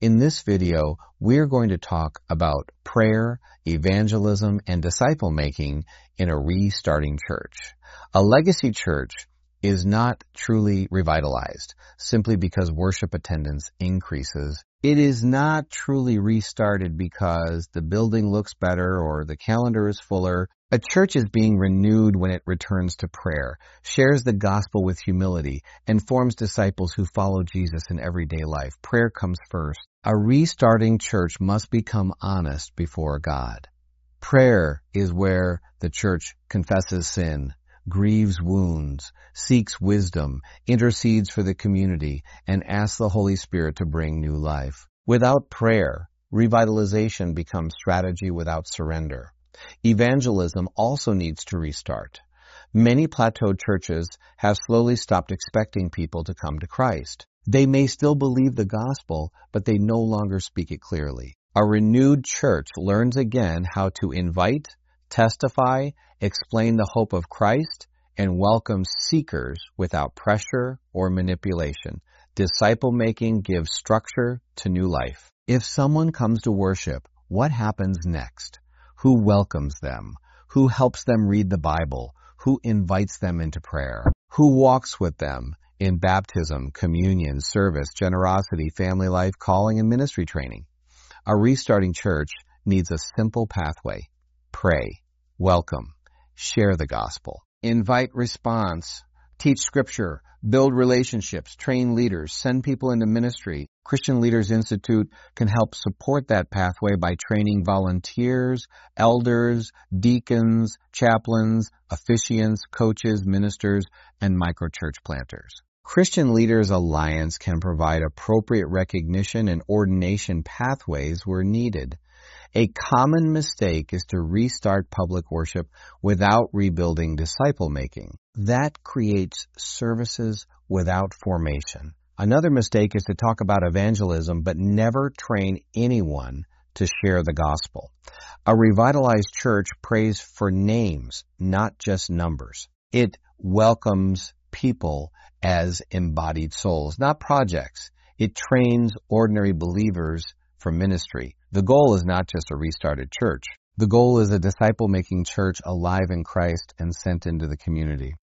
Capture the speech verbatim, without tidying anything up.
In this video, we're going to talk about prayer, evangelism, and disciple making in a restarting church. A legacy church is not truly revitalized simply because worship attendance increases. It is not truly restarted because the building looks better or the calendar is fuller. A church is being renewed when it returns to prayer, shares the gospel with humility, and forms disciples who follow Jesus in everyday life. Prayer comes first. A restarting church must become honest before God. Prayer is where the church confesses sin, grieves wounds, seeks wisdom, intercedes for the community, and asks the Holy Spirit to bring new life. Without prayer, revitalization becomes strategy without surrender. Evangelism also needs to restart. Many plateaued churches have slowly stopped expecting people to come to Christ. They may still believe the gospel, but they no longer speak it clearly. A renewed church learns again how to invite, testify, explain the hope of Christ, and welcome seekers without pressure or manipulation. Disciple-making gives structure to new life. If someone comes to worship, what happens next? Who welcomes them? Who helps them read the Bible? Who invites them into prayer? Who walks with them in baptism, communion, service, generosity, family life, calling, and ministry training? A restarting church needs a simple pathway. Pray, welcome, share the gospel, invite response, teach scripture, build relationships, train leaders, send people into ministry. Christian Leaders Institute can help support that pathway by training volunteers, elders, deacons, chaplains, officiants, coaches, ministers, and microchurch planters. Christian Leaders Alliance can provide appropriate recognition and ordination pathways where needed. A common mistake is to restart public worship without rebuilding disciple-making. That creates services without formation. Another mistake is to talk about evangelism but never train anyone to share the gospel. A revitalized church prays for names, not just numbers. It welcomes people as embodied souls, not projects. It trains ordinary believers for ministry. The goal is not just a restarted church. The goal is a disciple-making church alive in Christ and sent into the community.